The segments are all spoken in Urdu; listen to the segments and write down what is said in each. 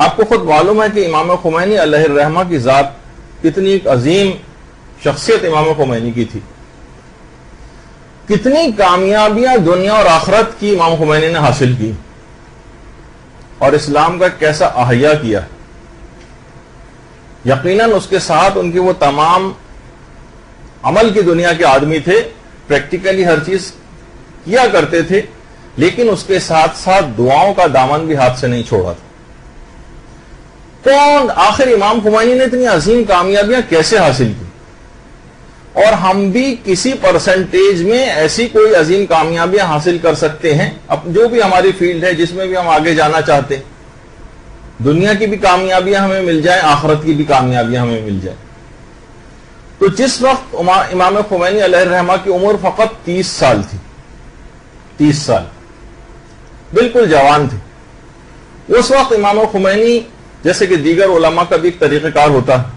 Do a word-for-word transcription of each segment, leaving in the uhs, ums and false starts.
آپ کو خود معلوم ہے کہ امام خمینی علیہ الرحمہ کی ذات کتنی ایک عظیم شخصیت امام خمینی کی تھی، کتنی کامیابیاں دنیا اور آخرت کی امام خمینی نے حاصل کی، اور اسلام کا کیسا احیا کیا۔ یقیناً اس کے ساتھ ان کے وہ تمام عمل کی دنیا کے آدمی تھے، پریکٹیکلی ہر چیز کیا کرتے تھے، لیکن اس کے ساتھ ساتھ دعاؤں کا دامن بھی ہاتھ سے نہیں چھوڑا تھا۔ کون آخر امام خمینی نے اتنی عظیم کامیابیاں کیسے حاصل کی؟ اور ہم بھی کسی پرسنٹیج میں ایسی کوئی عظیم کامیابیاں حاصل کر سکتے ہیں، اب جو بھی ہماری فیلڈ ہے جس میں بھی ہم آگے جانا چاہتے ہیں، دنیا کی بھی کامیابیاں ہمیں مل جائیں، آخرت کی بھی کامیابیاں ہمیں مل جائیں۔ تو جس وقت امام خمینی علیہ الرحمہ کی عمر فقط تیس سال تھی، تیس سال بالکل جوان تھے، اس وقت امام خمینی جیسے کہ دیگر علماء کا بھی ایک طریقہ کار ہوتا ہے،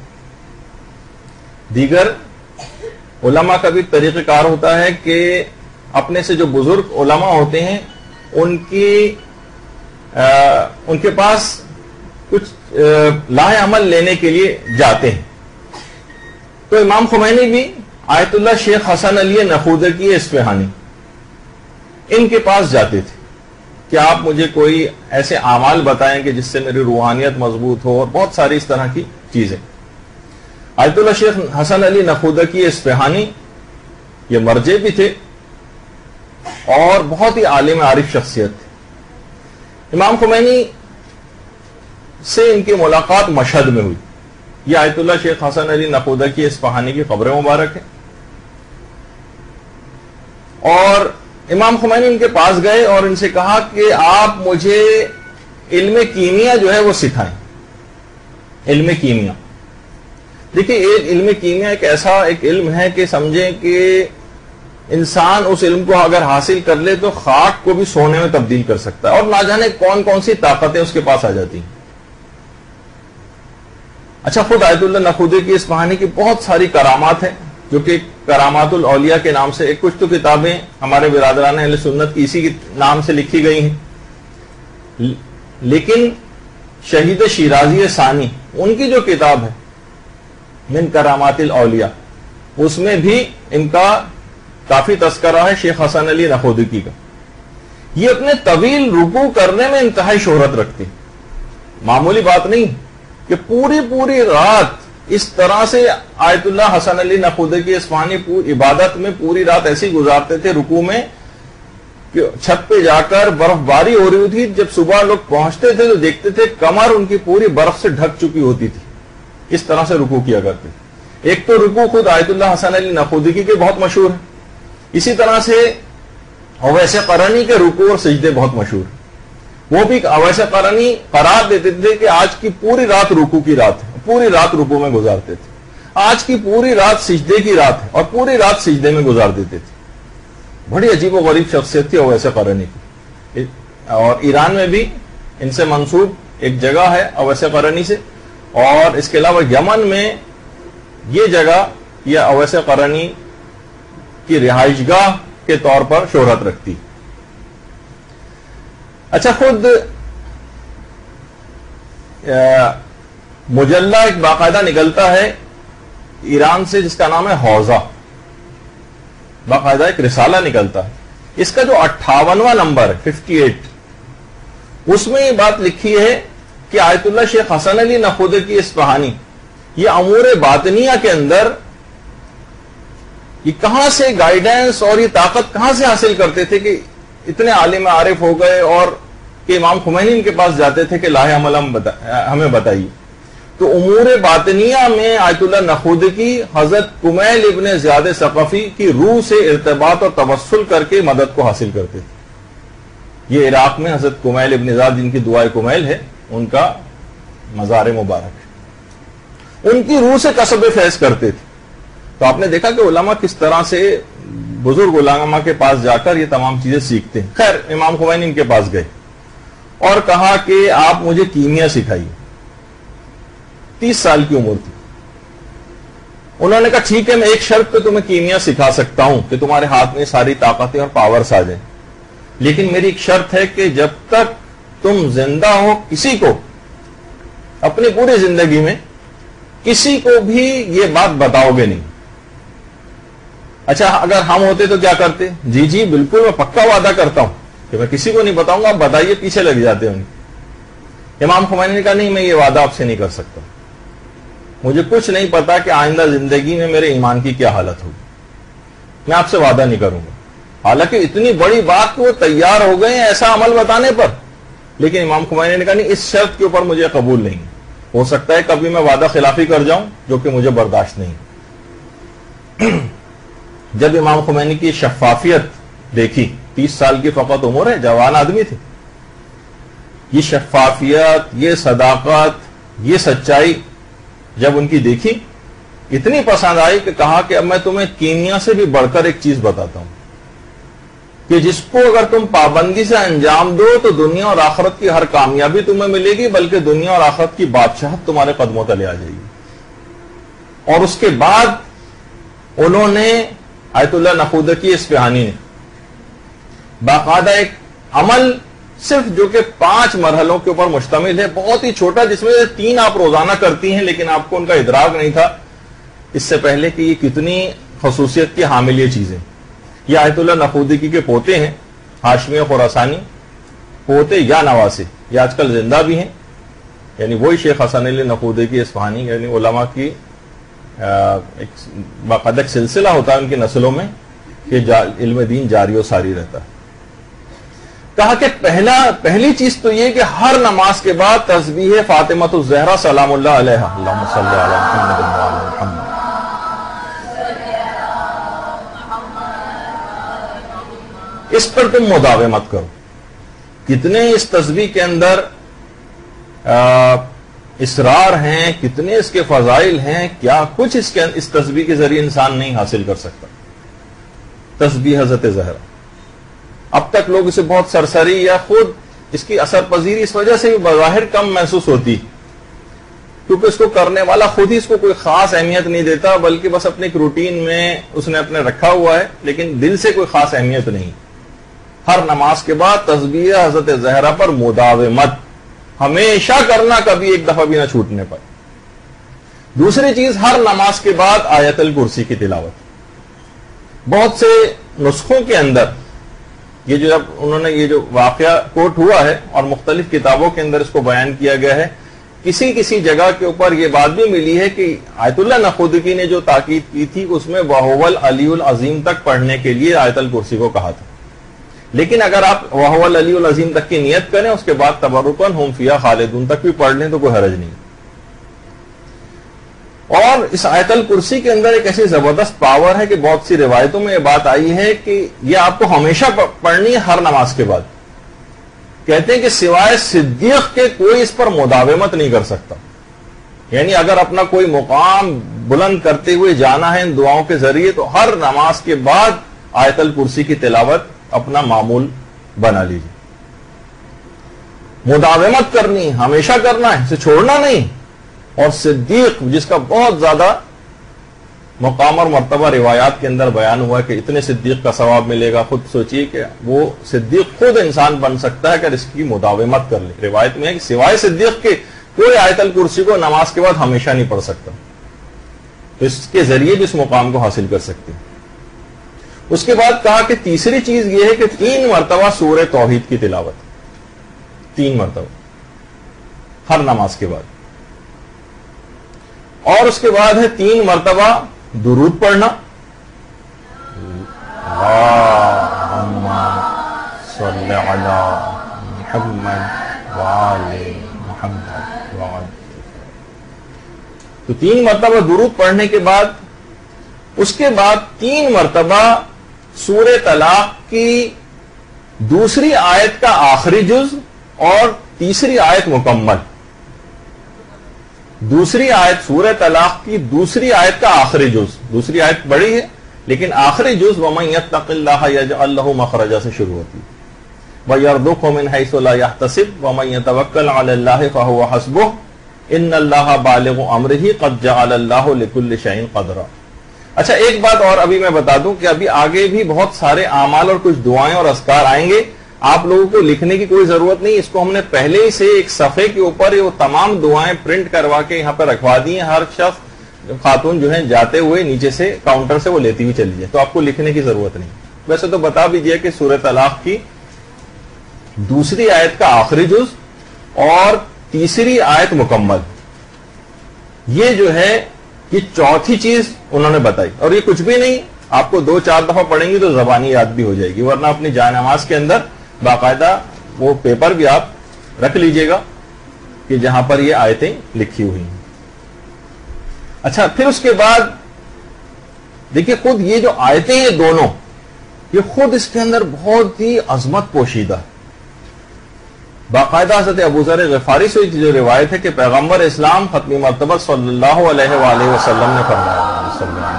دیگر علماء کا بھی ایک طریقہ کار ہوتا ہے کہ اپنے سے جو بزرگ علماء ہوتے ہیں ان کی آ, ان کے پاس کچھ لاہ عمل لینے کے لیے جاتے ہیں۔ تو امام خمینی بھی آیت اللہ شیخ حسن علی نخودکی اصفہانی ان کے پاس جاتے تھے کہ آپ مجھے کوئی ایسے اعمال بتائیں کہ جس سے میری روحانیت مضبوط ہو، اور بہت ساری اس طرح کی چیزیں۔ آیت اللہ شیخ حسن علی نخودکی اصفہانی یہ مرجع بھی تھے اور بہت ہی عالم عارف شخصیت تھے۔ امام خمینی سے ان کی ملاقات مشہد میں ہوئی۔ یہ آیت اللہ شیخ حسن علی نخودکی اصفہانی کی قبر مبارک ہے، اور امام خمینی ان کے پاس گئے اور ان سے کہا کہ آپ مجھے علم کیمیا جو ہے وہ سکھائیں۔ علم کیمیا، دیکھیے علم کیمیا ایک ایسا ایک علم ہے کہ سمجھیں کہ انسان اس علم کو اگر حاصل کر لے تو خاک کو بھی سونے میں تبدیل کر سکتا ہے، اور نہ جانے کون کون سی طاقتیں اس کے پاس آ جاتی ہیں۔ اچھا، خود آیت اللہ نخودکی اصفہانی کی بہت ساری کرامات ہیں جو کہ کرامات الاولیاء کے نام سے، ایک کچھ تو کتابیں ہمارے برادران اہل سنت کی اسی نام سے لکھی گئی ہیں، لیکن شہید شیرازی ثانی ان کی جو کتاب ہے من کرامات الاولیاء، اس میں بھی ان کا کافی تذکرہ ہے شیخ حسن علی نخودکی کا۔ یہ اپنے طویل رکوع کرنے میں انتہائی شہرت رکھتے ہیں، معمولی بات نہیں کہ پوری پوری رات اس طرح سے آیت اللہ حسن علی نخودکی اصفہانی پوری عبادت میں پوری رات ایسی گزارتے تھے رکوع میں کہ چھت پہ جا کر برف باری ہو رہی ہوتی، جب صبح لوگ پہنچتے تھے تو دیکھتے تھے کمر ان کی پوری برف سے ڈھک چکی ہوتی تھی، اس طرح سے رکوع کیا کرتے تھے۔ ایک تو رکوع خود آیت اللہ حسن علی نخودکی کے بہت مشہور ہے، اسی طرح سے اویس قرنی کے رکوع اور سجدے بہت مشہور ہیں۔ وہ بھی اویس قرنی قرار دیتے تھے کہ آج کی پوری رات رکوع کی رات ہے، پوری رات رکوع میں گزارتے تھے، آج کی پوری رات سجدے کی رات ہے اور پوری رات سجدے میں گزار دیتے تھے۔ بڑی عجیب و غریب شخصیت تھی اویس قرنی کی، اور ایران میں بھی ان سے منسوب ایک جگہ ہے اویس قرنی سے، اور اس کے علاوہ یمن میں یہ جگہ یہ اویس قرنی کی رہائش گاہ کے طور پر شہرت رکھتی۔ اچھا، خود مجلہ ایک باقاعدہ نکلتا ہے ایران سے جس کا نام ہے حوزہ، باقاعدہ ایک رسالہ نکلتا ہے، اس کا جو اٹھاونواں نمبر ہے ففٹی ایٹ، اس میں یہ بات لکھی ہے کہ آیت اللہ شیخ حسن علی نخودکی اصفہانی یہ امور باطنیہ کے اندر یہ کہاں سے گائیڈنس اور یہ طاقت کہاں سے حاصل کرتے تھے کہ اتنے عالم عارف ہو گئے، اور کہ امام خمینی ان کے پاس جاتے تھے کہ لاہ عمل ہمیں بتائیے۔ تو امور باطنیہ میں آیت اللہ نخودکی حضرت کمیل ابن زیاد ثقفی کی روح سے ارتباط اور توسل کر کے مدد کو حاصل کرتے تھے۔ یہ عراق میں حضرت کمیل ابن زیاد جن کی دعائے کمیل ہے ان کا مزار مبارک ہے، ان کی روح سے کسب فیض کرتے تھے۔ تو آپ نے دیکھا کہ علماء کس طرح سے بزرگ علماء کے پاس جا کر یہ تمام چیزیں سیکھتے ہیں۔ خیر، امام خمینی ان کے پاس گئے اور کہا کہ آپ مجھے کیمیا سکھائیے۔ تیس سال کی عمر تھی۔ انہوں نے کہا ٹھیک ہے، میں ایک شرط پہ تمہیں کیمیا سکھا سکتا ہوں کہ تمہارے ہاتھ میں ساری طاقتیں اور پاورز آ جائیں، لیکن میری ایک شرط ہے کہ جب تک تم زندہ ہو کسی کو اپنی پوری زندگی میں کسی کو بھی یہ بات بتاؤ گے نہیں. اچھا اگر ہم ہوتے تو کیا کرتے؟ جی جی بالکل میں پکا وعدہ کرتا ہوں کہ میں کسی کو نہیں بتاؤں گا, آپ بتائیے, پیچھے لگ جاتے ہوں. امام خمینی نے کہا نہیں, میں یہ وعدہ آپ سے نہیں کر سکتا, مجھے کچھ نہیں پتا کہ آئندہ زندگی میں میرے ایمان کی کیا حالت ہوگی, میں آپ سے وعدہ نہیں کروں گا. حالانکہ اتنی بڑی بات کہ وہ تیار ہو گئے ہیں ایسا عمل بتانے پر, لیکن امام خمینی نے کہا نہیں, اس شرط کے اوپر مجھے قبول نہیں. ہو سکتا ہے کبھی میں وعدہ خلافی کر جاؤں جو کہ مجھے برداشت نہیں. جب امام خمینی کی شفافیت دیکھی, تیس سال کی فقط عمر ہے, جوان آدمی تھے, یہ شفافیت, یہ صداقت, یہ سچائی جب ان کی دیکھی اتنی پسند آئی کہ کہا کہ اب میں تمہیں کیمیا سے بھی بڑھ کر ایک چیز بتاتا ہوں کہ جس کو اگر تم پابندی سے انجام دو تو دنیا اور آخرت کی ہر کامیابی تمہیں ملے گی, بلکہ دنیا اور آخرت کی بادشاہت تمہارے قدموں تلے آ جائے گی. اور اس کے بعد انہوں نے آیت اللہ نخودکی اصفہانی نے باقاعدہ ایک عمل صرف جو کہ پانچ مرحلوں کے اوپر مشتمل ہے, بہت ہی چھوٹا, جس میں سے تین آپ روزانہ کرتی ہیں لیکن آپ کو ان کا ادراک نہیں تھا اس سے پہلے کہ یہ کتنی خصوصیت کی حامل یہ چیزیں. یہ آیت اللہ نخودکی کے پوتے ہیں, ہاشمی خراسانی, پوتے یا نواسے, یہ آج کل زندہ بھی ہیں, یعنی وہی شیخ حسن علی نخودکی اصفہانی, یعنی علماء کی ایک باقاعدہ ایک سلسلہ ہوتا ہے ان کی نسلوں میں کہ علم دین جاری و ساری رہتا ہے. کہا کہ پہلا پہلی چیز تو یہ کہ ہر نماز کے بعد تسبیح فاطمۃ الزہرا سلام اللہ علیہا, اللہم صلی علی محمد وعلی محمد, اس پر تم مداومت کرو. کتنے اس تسبیح کے اندر اسرار ہیں, کتنے اس کے فضائل ہیں, کیا کچھ اس کے اس تسبیح کے ذریعے انسان نہیں حاصل کر سکتا. تسبیح حضرت زہرا, اب تک لوگ اسے بہت سرسری یا خود اس کی اثر پذیری اس وجہ سے بھی بظاہر کم محسوس ہوتی, کیونکہ اس کو کرنے والا خود ہی اس کو کوئی خاص اہمیت نہیں دیتا, بلکہ بس اپنے ایک روٹین میں اس نے اپنے رکھا ہوا ہے, لیکن دل سے کوئی خاص اہمیت نہیں. ہر نماز کے بعد تسبیح حضرت زہرا پر مداومت ہمیشہ کرنا, کبھی ایک دفعہ بھی نہ چھوٹنے پائے. دوسری چیز, ہر نماز کے بعد آیت الکرسی کی تلاوت. بہت سے نسخوں کے اندر یہ جو جب انہوں نے یہ جو واقعہ کوٹ ہوا ہے اور مختلف کتابوں کے اندر اس کو بیان کیا گیا ہے, کسی کسی جگہ کے اوپر یہ بات بھی ملی ہے کہ آیت اللہ نخودکی نے جو تاکید کی تھی اس میں وَهُوَ الْعَلِيُّ الْعَظِيمُ تک پڑھنے کے لیے آیت الکرسی کو کہا تھا. لیکن اگر آپ وَهُوَ الْعَلِيُّ الْعَظِيمُ تک کی نیت کریں, اس کے بعد تبرکاً ہم فیہا خالدون تک بھی پڑھ لیں تو کوئی حرج نہیں. اور اس آیت الکرسی کے اندر ایک ایسی زبردست پاور ہے کہ بہت سی روایتوں میں یہ بات آئی ہے کہ یہ آپ کو ہمیشہ پڑھنی ہے ہر نماز کے بعد. کہتے ہیں کہ سوائے صدیق کے کوئی اس پر مداومت نہیں کر سکتا. یعنی اگر اپنا کوئی مقام بلند کرتے ہوئے جانا ہے ان دعاؤں کے ذریعے تو ہر نماز کے بعد آیت الکرسی کی تلاوت اپنا معمول بنا لیجیے. مداومت کرنی, ہمیشہ کرنا ہے, اسے چھوڑنا نہیں. اور صدیق جس کا بہت زیادہ مقام اور مرتبہ روایات کے اندر بیان ہوا کہ اتنے صدیق کا ثواب ملے گا, خود سوچئے کہ وہ صدیق خود انسان بن سکتا ہے اگر اس کی مداومت کر لے. روایت میں ہے کہ سوائے صدیق کے کوئی آیت الکرسی کو نماز کے بعد ہمیشہ نہیں پڑھ سکتا, تو اس کے ذریعے بھی اس مقام کو حاصل کر سکتے ہیں. اس کے بعد کہا کہ تیسری چیز یہ ہے کہ تین مرتبہ سورہ توحید کی تلاوت, تین مرتبہ ہر نماز کے بعد. اور اس کے بعد ہے تین مرتبہ درود پڑھنا, اللہم صلی علی محمد وعلی محمد وعلی. تو تین مرتبہ درود پڑھنے کے بعد اس کے بعد تین مرتبہ سورہ طلاق کی دوسری آیت کا آخری جز اور تیسری آیت مکمل. دوسری آیت سورہ طلاق کی دوسری آیت کا آخری جز, دوسری آیت بڑی ہے لیکن آخری جز وَمَن يَتَّقِ اللَّهَ يَجْعَل لَّهُ مَخْرَجًا سے شروع ہوتی ہے. وَيَرْزُقْهُ مِنْ حَيْثُ لَا يَحْتَسِبُ وَمَن يَتَوَكَّلْ عَلَى اللَّهِ فَهُوَ حَسْبُهُ إِنَّ اللَّهَ بَالِغُ أَمْرِهِ قَدْ جَعَلَ اللَّهُ لِكُلِّ شَيْءٍ قَدْرًا. اچھا ایک بات اور ابھی میں بتا دوں کہ ابھی آگے بھی بہت سارے اعمال اور کچھ دعائیں اور اذکار آئیں گے آپ لوگوں کو لکھنے کی کوئی ضرورت نہیں, اس کو ہم نے پہلے ہی سے ایک صفحے کے اوپر وہ تمام دعائیں پرنٹ کروا کے یہاں پہ رکھوا دی ہیں. ہر شخص خاتون جو ہے جاتے ہوئے نیچے سے کاؤنٹر سے وہ لیتی ہوئی چلی جائے, تو آپ کو لکھنے کی ضرورت نہیں. ویسے تو بتا دیجئے کہ سورہ طلاق کی دوسری آیت کا آخری جز اور تیسری آیت مکمل, یہ جو ہے یہ چوتھی چیز انہوں نے بتائی. اور یہ کچھ بھی نہیں, آپ کو دو چار دفعہ پڑھیں گی تو زبانی یاد بھی ہو جائے گی, ورنہ اپنی جائے نماز کے اندر باقاعدہ وہ پیپر بھی آپ رکھ لیجئے گا کہ جہاں پر یہ آیتیں لکھی ہوئی ہیں. اچھا, پھر اس کے بعد دیکھیے خود یہ جو آیتیں ہیں دونوں, یہ خود اس کے اندر بہت ہی عظمت پوشیدہ ہے. باقاعدہ حضرت ابو ذر غفاری سے جو روایت ہے کہ پیغمبر اسلام ختمی مرتبہ صلی اللہ علیہ وآلہ وسلم نے فرمایا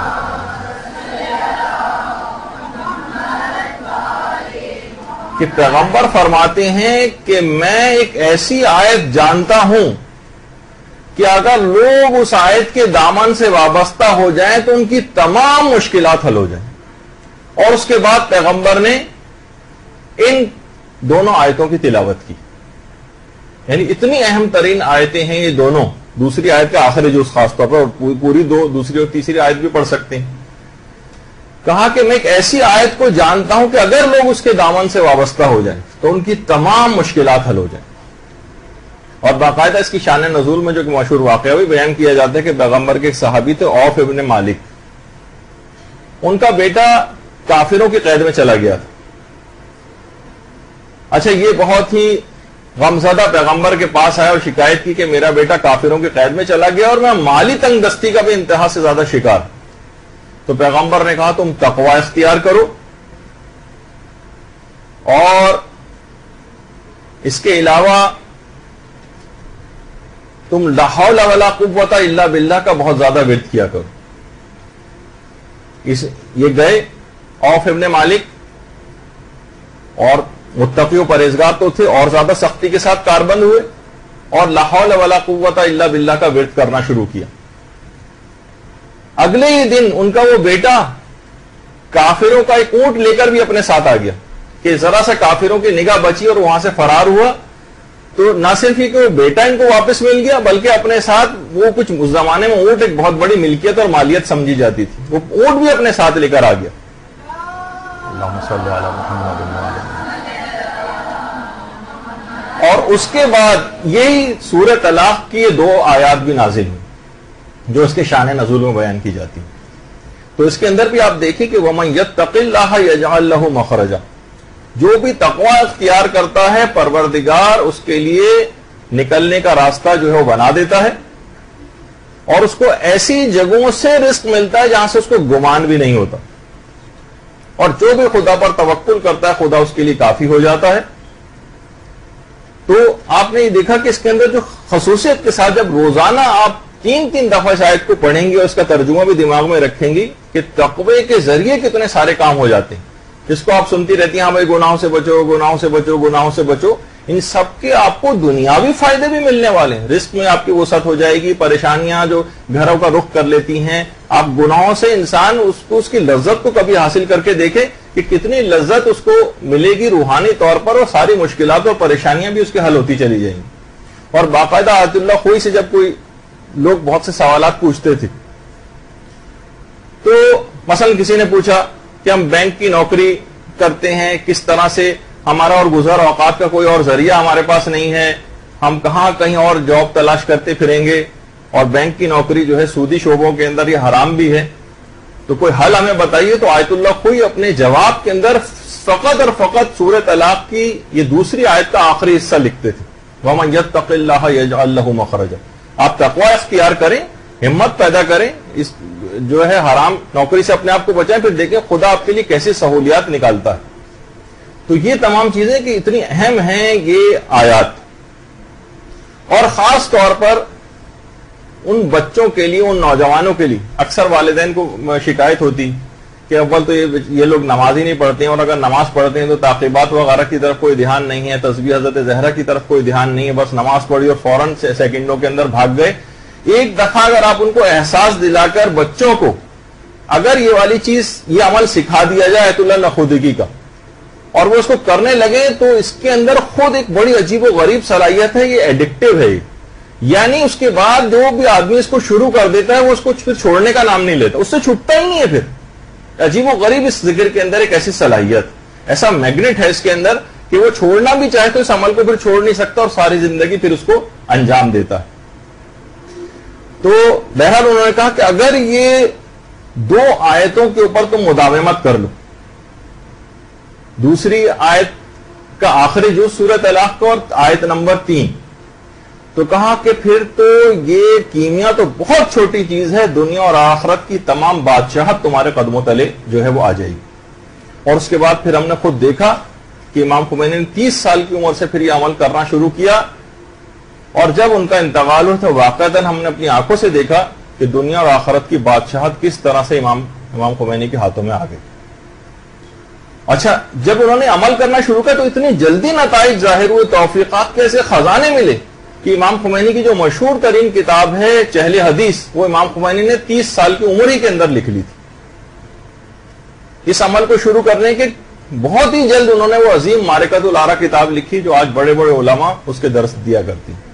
کہ پیغمبر فرماتے ہیں کہ میں ایک ایسی آیت جانتا ہوں کہ اگر لوگ اس آیت کے دامن سے وابستہ ہو جائیں تو ان کی تمام مشکلات حل ہو جائیں. اور اس کے بعد پیغمبر نے ان دونوں آیتوں کی تلاوت کی. یعنی اتنی اہم ترین آیتیں ہیں یہ دونوں, دوسری آیت کا آخری جز خاص طور پر, اور پوری دو دوسری اور تیسری آیت بھی پڑھ سکتے ہیں. کہا کہ میں ایک ایسی آیت کو جانتا ہوں کہ اگر لوگ اس کے دامن سے وابستہ ہو جائیں تو ان کی تمام مشکلات حل ہو جائیں. اور باقاعدہ اس کی شان نزول میں جو کہ مشہور واقعہ بھی بیان کیا جاتا ہے کہ پیغمبر کے ایک صحابی تھے عوف ابن مالک, ان کا بیٹا کافروں کی قید میں چلا گیا تھا. اچھا, یہ بہت ہی غمزدہ پیغمبر کے پاس آیا اور شکایت کی کہ میرا بیٹا کافروں کی قید میں چلا گیا اور میں مالی تنگ دستی کا بھی انتہا سے زیادہ شکار. تو پیغمبر نے کہا تم تقوی اختیار کرو اور اس کے علاوہ تم لا حول ولا قوت الا باللہ کا بہت زیادہ ورد کیا کرو. اس یہ گئے عوف ابن مالک, اور متقی و پرہیزگار تو تھے, اور زیادہ سختی کے ساتھ کاربند ہوئے اور لا حول ولا قوت الا باللہ کا ورد کرنا شروع کیا. اگلے ہی دن ان کا وہ بیٹا کافروں کا ایک اونٹ لے کر بھی اپنے ساتھ آ گیا کہ ذرا سا کافروں کی نگاہ بچی اور وہاں سے فرار ہوا. تو نہ صرف یہ کہ وہ بیٹا ان کو واپس مل گیا بلکہ اپنے ساتھ وہ کچھ اس زمانے میں اونٹ ایک بہت بڑی ملکیت اور مالیت سمجھی جاتی تھی, وہ اونٹ بھی اپنے ساتھ لے کر آ گیا. اللہم صلی علی محمد وعلی. اور اس کے بعد یہی سورہ طلاق کی یہ دو آیات بھی نازل ہوئی جو اس کے شان نزول میں بیان کی جاتی. تو اس کے اندر بھی آپ دیکھیں کہ وَمَن يَتَّقِ اللَّهَ يَجْعَلْ لَهُ مَخْرَجًا, جو بھی تقوی اختیار کرتا ہے پروردگار اس کے لیے نکلنے کا راستہ جو ہے وہ بنا دیتا ہے, اور اس کو ایسی جگہوں سے رزق ملتا ہے جہاں سے اس کو گمان بھی نہیں ہوتا. اور جو بھی خدا پر توکل کرتا ہے خدا اس کے لیے کافی ہو جاتا ہے. تو آپ نے یہ دیکھا کہ اس کے اندر جو خصوصیت کے ساتھ جب روزانہ آپ تین تین دفعہ شاید کو پڑھیں گے اور اس کا ترجمہ بھی دماغ میں رکھیں گی کہ تقوی کے ذریعے کتنے سارے کام ہو جاتے ہیں, جس کو آپ سنتی رہتی ہیں ہاں بھائی گناہوں سے بچو گناہوں سے بچو گناہوں سے بچو, ان سب کے آپ کو دنیاوی فائدے بھی ملنے والے ہیں. رزق میں آپ کی وسعت ہو جائے گی, پریشانیاں جو گھروں کا رخ کر لیتی ہیں, آپ گناہوں سے انسان اس کو اس کی لذت کو کبھی حاصل کر کے دیکھے کہ کتنی لذت اس کو ملے گی روحانی طور پر, اور ساری مشکلات اور پریشانیاں بھی اس کے حل ہوتی چلی جائیں گی. اور باقاعدہ آیت اللہ خوئی سے جب کوئی لوگ بہت سے سوالات پوچھتے تھے, تو مثلا کسی نے پوچھا کہ ہم بینک کی نوکری کرتے ہیں, کس طرح سے ہمارا اور گزر اوقات کا کوئی اور ذریعہ ہمارے پاس نہیں ہے, ہم کہاں کہیں اور جاب تلاش کرتے پھریں گے, اور بینک کی نوکری جو ہے سودی شعبوں کے اندر یہ حرام بھی ہے, تو کوئی حل ہمیں بتائیے. تو آیت اللہ کوئی اپنے جواب کے اندر فقط اور فقط سورہ طلاق کی یہ دوسری آیت کا آخری حصہ لکھتے تھے, وَمَن يَتَّقِ اللَّهَ يَجْعَلْ لَهُ مَخْرَجًا. آپ تقوی اختیار کریں, ہمت پیدا کریں, اس جو ہے حرام نوکری سے اپنے آپ کو بچائیں, پھر دیکھیں خدا آپ کے لیے کیسی سہولیات نکالتا ہے. تو یہ تمام چیزیں کہ اتنی اہم ہیں یہ آیات, اور خاص طور پر ان بچوں کے لیے, ان نوجوانوں کے لیے. اکثر والدین کو شکایت ہوتی کہ اول تو یہ لوگ نماز ہی نہیں پڑھتے ہیں, اور اگر نماز پڑھتے ہیں تو تعقیبات وغیرہ کی طرف کوئی دھیان نہیں ہے, تسبیح حضرت زہرا کی طرف کوئی دھیان نہیں ہے, بس نماز پڑھی اور فوراً سیکنڈوں کے اندر بھاگ گئے. ایک دفعہ اگر آپ ان کو احساس دلا کر بچوں کو اگر یہ والی چیز یہ عمل سکھا دیا جائے آیت اللہ نخودگی کا, اور وہ اس کو کرنے لگے تو اس کے اندر خود ایک بڑی عجیب و غریب صلاحیت ہے, یہ ایڈکٹیو ہے. یعنی اس کے بعد جو بھی آدمی اس کو شروع کر دیتا ہے وہ اس کو پھر چھوڑنے کا نام نہیں لیتا, اس سے چھوٹتا ہی نہیں ہے. پھر عجیب و غریب اس ذکر کے اندر ایک ایسی صلاحیت, ایسا میگنیٹ ہے اس کے اندر کہ وہ چھوڑنا بھی چاہے تو اس عمل کو پھر چھوڑ نہیں سکتا اور ساری زندگی پھر اس کو انجام دیتا ہے. تو بہرحال انہوں نے کہا کہ اگر یہ دو آیتوں کے اوپر تم مداومت کر لو, دوسری آیت کا آخری جز سورۃ طلاق کا اور آیت نمبر تین, تو کہا کہ پھر تو یہ کیمیا تو بہت چھوٹی چیز ہے, دنیا اور آخرت کی تمام بادشاہت تمہارے قدموں تلے جو ہے وہ آ جائے گی. اور اس کے بعد پھر ہم نے خود دیکھا کہ امام خمینی نے تیس سال کی عمر سے پھر یہ عمل کرنا شروع کیا, اور جب ان کا انتقال ہوا تو واقعتاً ہم نے اپنی آنکھوں سے دیکھا کہ دنیا اور آخرت کی بادشاہت کس طرح سے امام امام خمینی کے ہاتھوں میں آ گئی. اچھا, جب انہوں نے عمل کرنا شروع کیا تو اتنی جلدی نتائج ظاہر ہوئے, توفیقات کے ایسے خزانے ملے کہ امام خمینی کی جو مشہور ترین کتاب ہے چہل حدیث, وہ امام خمینی نے تیس سال کی عمر ہی کے اندر لکھ لی تھی. اس عمل کو شروع کرنے کے بہت ہی جلد انہوں نے وہ عظیم معرکۃ الآراء کتاب لکھی جو آج بڑے بڑے علماء اس کے درس دیا کرتی ہیں.